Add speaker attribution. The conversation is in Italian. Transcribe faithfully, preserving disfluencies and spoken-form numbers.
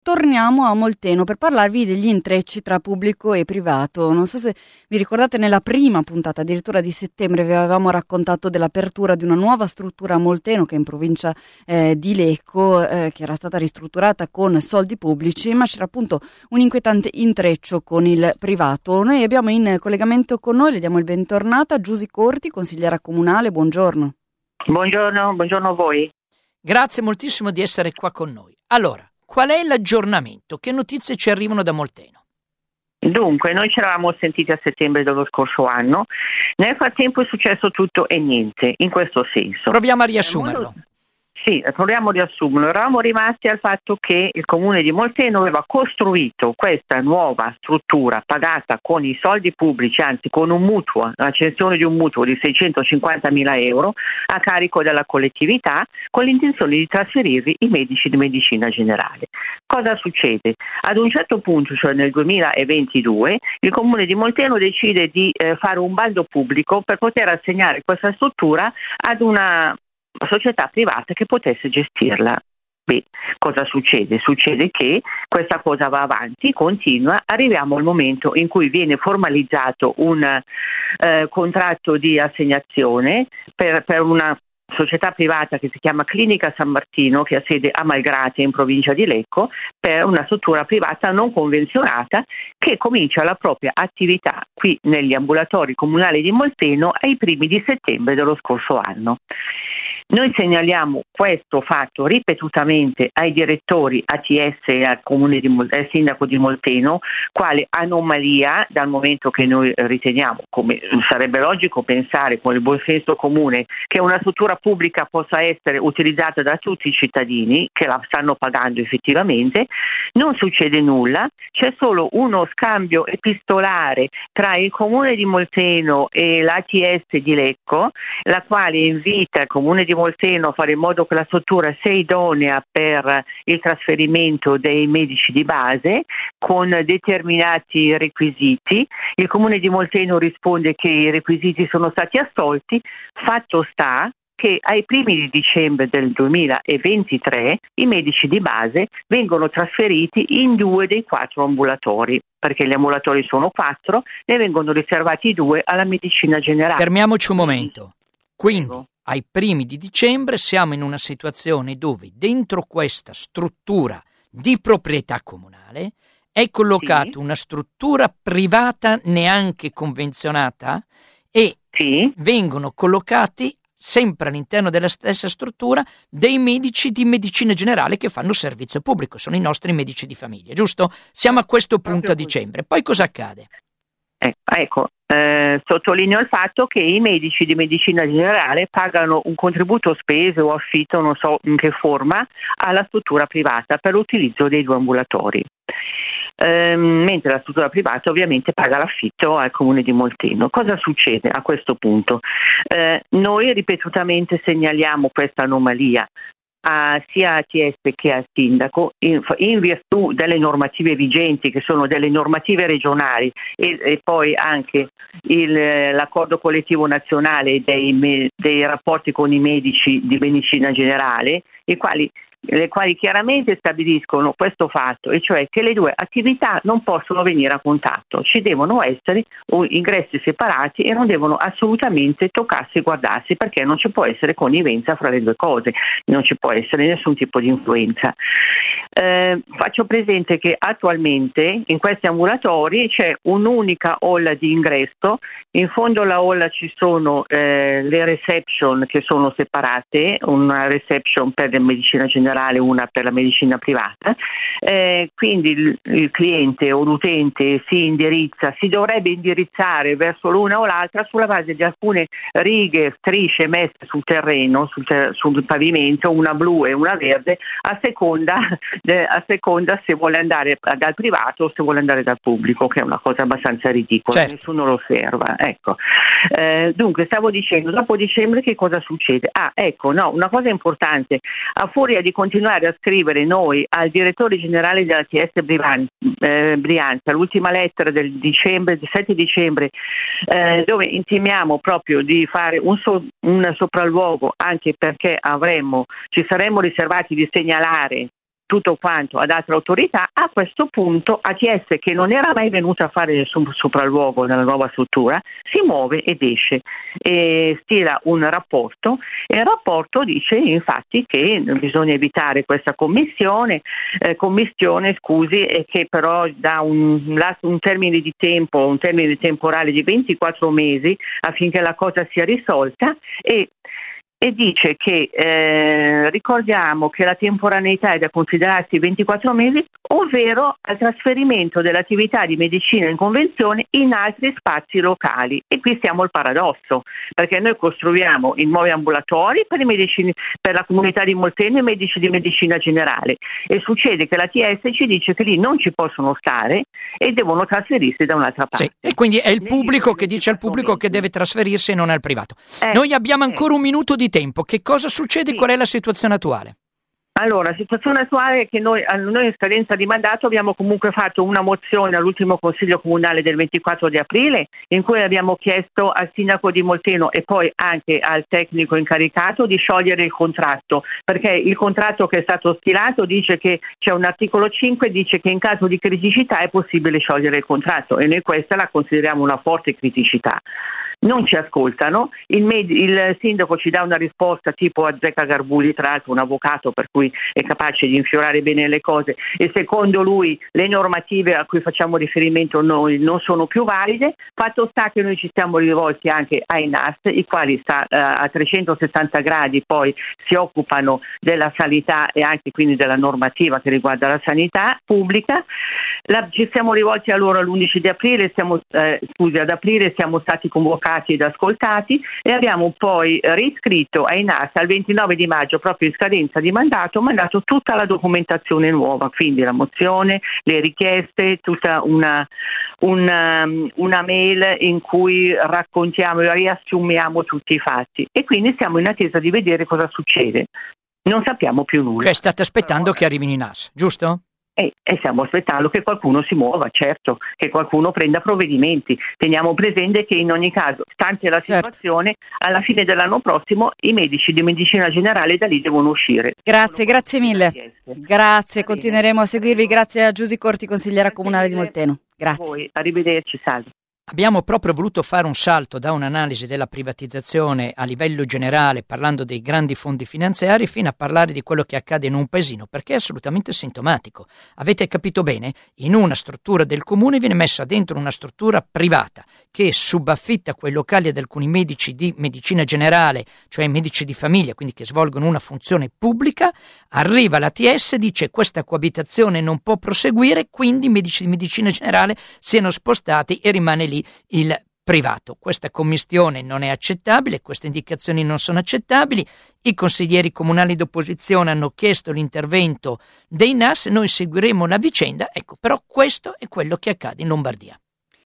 Speaker 1: Torniamo a Molteno per parlarvi degli intrecci tra pubblico e privato. Non so se vi ricordate, nella prima puntata, addirittura di settembre, vi avevamo raccontato dell'apertura di una nuova struttura a Molteno, che è in provincia eh, di Lecco, eh, che era stata ristrutturata con soldi pubblici, ma c'era appunto un inquietante intreccio con il privato. Noi abbiamo in collegamento con noi, le diamo il bentornato, Giusy Corti, consigliera comunale. Buongiorno.
Speaker 2: Buongiorno, buongiorno a voi.
Speaker 3: Grazie moltissimo di essere qua con noi. Allora, qual è l'aggiornamento? Che notizie ci arrivano da Molteno?
Speaker 2: Dunque, noi ci eravamo sentiti a settembre dello scorso anno, nel frattempo è successo tutto e niente, in questo senso.
Speaker 3: Proviamo a riassumerlo.
Speaker 2: Sì, proviamo a riassumerlo. Eravamo rimasti al fatto che il comune di Molteno aveva costruito questa nuova struttura pagata con i soldi pubblici, anzi con un mutuo, la cessione di un mutuo di seicentocinquantamila euro a carico della collettività, con l'intenzione di trasferirvi i medici di medicina generale. Cosa succede? Ad un certo punto, cioè nel duemilaventidue, il comune di Molteno decide di eh, fare un bando pubblico per poter assegnare questa struttura ad una società privata che potesse gestirla. Beh, cosa succede? Succede che questa cosa va avanti, continua, arriviamo al momento in cui viene formalizzato un eh, contratto di assegnazione per, per una società privata che si chiama Clinica San Martino, che ha sede a Malgrate in provincia di Lecco, per una struttura privata non convenzionata che comincia la propria attività qui negli ambulatori comunali di Molteno ai primi di settembre dello scorso anno. Noi segnaliamo questo fatto ripetutamente ai direttori A T S e al comune di Mol- al sindaco di Molteno, quale anomalia, dal momento che noi riteniamo, come sarebbe logico pensare con il buon senso comune, che una struttura pubblica possa essere utilizzata da tutti i cittadini che la stanno pagando effettivamente. Non succede nulla, c'è solo uno scambio epistolare tra il comune di Molteno e l'A T S di Lecco, la quale invita il comune di Molteno a fare in modo che la struttura sia idonea per il trasferimento dei medici di base con determinati requisiti. Il comune di Molteno risponde che i requisiti sono stati assolti. Fatto sta che ai primi di dicembre del duemilaventitré i medici di base vengono trasferiti in due dei quattro ambulatori, perché gli ambulatori sono quattro, ne vengono riservati due alla medicina generale.
Speaker 3: Fermiamoci un momento. Quindi, ai primi di dicembre siamo in una situazione dove dentro questa struttura di proprietà comunale è collocata sì. una struttura privata neanche convenzionata e
Speaker 2: sì.
Speaker 3: vengono collocati sempre all'interno della stessa struttura dei medici di medicina generale che fanno servizio pubblico, sono i nostri medici di famiglia, giusto? Siamo a questo punto Proprio a dicembre, poi cosa accade?
Speaker 2: Eh, ecco, eh, sottolineo il fatto che i medici di medicina generale pagano un contributo spese o affitto, non so in che forma, alla struttura privata per l'utilizzo dei due ambulatori. Eh, mentre la struttura privata ovviamente paga l'affitto al comune di Molteno. Cosa succede a questo punto? Eh, noi ripetutamente segnaliamo questa anomalia a, sia a T S che al sindaco in, in virtù delle normative vigenti, che sono delle normative regionali e, e poi anche il, l'accordo collettivo nazionale dei, dei rapporti con i medici di medicina generale, i quali le quali chiaramente stabiliscono questo fatto, e cioè che le due attività non possono venire a contatto, ci devono essere ingressi separati e non devono assolutamente toccarsi e guardarsi, perché non ci può essere connivenza fra le due cose, non ci può essere nessun tipo di influenza. Eh, faccio presente che attualmente in questi ambulatori c'è un'unica hall di ingresso, in fondo alla hall ci sono eh, le reception che sono separate, una reception per la medicina generale, una per la medicina privata, eh, quindi il, il cliente o l'utente si indirizza, si dovrebbe indirizzare verso l'una o l'altra sulla base di alcune righe, strisce messe sul terreno, sul, ter- sul pavimento, una blu e una verde, a seconda, de- a seconda se vuole andare dal privato o se vuole andare dal pubblico, che è una cosa abbastanza ridicola, certo. Nessuno lo osserva. Ecco. Eh, dunque, stavo dicendo, dopo dicembre che cosa succede? Ah, ecco, no, una cosa importante, a furia di continuare a scrivere noi al direttore generale della T S Brian- eh, Brianza l'ultima lettera del dicembre, del sette dicembre, eh, dove intimiamo proprio di fare un, so- un sopralluogo, anche perché avremmo, ci saremmo riservati di segnalare tutto quanto ad altre autorità. A questo punto A T S, che non era mai venuta a fare nessun sopralluogo nella nuova struttura, si muove ed esce e stila un rapporto, e il rapporto dice infatti che bisogna evitare questa commissione, eh, commissione scusi, e che però dà un, un termine di tempo, un termine temporale di ventiquattro mesi affinché la cosa sia risolta, e e dice che eh, ricordiamo che la temporaneità è da considerarsi ventiquattro mesi, ovvero al trasferimento dell'attività di medicina in convenzione in altri spazi locali. E qui stiamo al paradosso, perché noi costruiamo i nuovi ambulatori per i medici, per la comunità di Molteno e i medici di medicina generale, e succede che la T S ci dice che lì non ci possono stare e devono trasferirsi da un'altra parte.
Speaker 3: Sì, e quindi è il pubblico che dice al pubblico che deve trasferirsi e non al privato. Eh, Noi abbiamo ancora eh. un minuto di tempo. Che cosa succede? Sì. Qual è la situazione attuale?
Speaker 2: Allora, la situazione attuale è che noi, noi in scadenza di mandato abbiamo comunque fatto una mozione all'ultimo Consiglio Comunale del ventiquattro di aprile, in cui abbiamo chiesto al Sindaco di Molteno e poi anche al tecnico incaricato di sciogliere il contratto, perché il contratto che è stato stilato dice che c'è un articolo cinque, dice che in caso di criticità è possibile sciogliere il contratto, e noi questa la consideriamo una forte criticità. Non ci ascoltano, il, med- il sindaco ci dà una risposta tipo Azzecca Garbuli, tra l'altro un avvocato per cui è capace di infiorare bene le cose, e secondo lui le normative a cui facciamo riferimento noi non sono più valide. Fatto sta che noi ci siamo rivolti anche ai N A S, i quali sta, uh, a trecentosessanta gradi poi si occupano della sanità e anche quindi della normativa che riguarda la sanità pubblica. La, ci siamo rivolti a loro l'undici di aprile, siamo, eh, scusi, ad aprile siamo stati convocati ed ascoltati, e abbiamo poi riscritto ai N A S al ventinove di maggio, proprio in scadenza di mandato, mandato tutta la documentazione nuova, quindi la mozione, le richieste, tutta una, una, una mail in cui raccontiamo e riassumiamo tutti i fatti, e quindi siamo in attesa di vedere cosa succede. Non sappiamo più nulla.
Speaker 3: Cioè state aspettando che arrivino i N A S, giusto?
Speaker 2: E, e stiamo aspettando che qualcuno si muova, certo, che qualcuno prenda provvedimenti. Teniamo presente che in ogni caso, stante la situazione, certo, alla fine dell'anno prossimo i medici di medicina generale da lì devono uscire.
Speaker 1: Grazie, grazie mille. Grazie, continueremo a seguirvi. Grazie a Giusy Corti, consigliera comunale di Molteno. Grazie.
Speaker 2: A voi, arrivederci, salve.
Speaker 3: Abbiamo proprio voluto fare un salto da un'analisi della privatizzazione a livello generale, parlando dei grandi fondi finanziari, fino a parlare di quello che accade in un paesino, perché è assolutamente sintomatico. Avete capito bene? In una struttura del comune viene messa dentro una struttura privata che subaffitta quei locali ad alcuni medici di medicina generale, cioè medici di famiglia, quindi che svolgono una funzione pubblica. Arriva la T S, dice questa coabitazione non può proseguire, quindi i medici di medicina generale siano spostati e rimane lì il privato. Questa commistione non è accettabile, queste indicazioni non sono accettabili. I consiglieri comunali d'opposizione hanno chiesto l'intervento dei N A S, noi seguiremo la vicenda, ecco, però questo è quello che accade in Lombardia.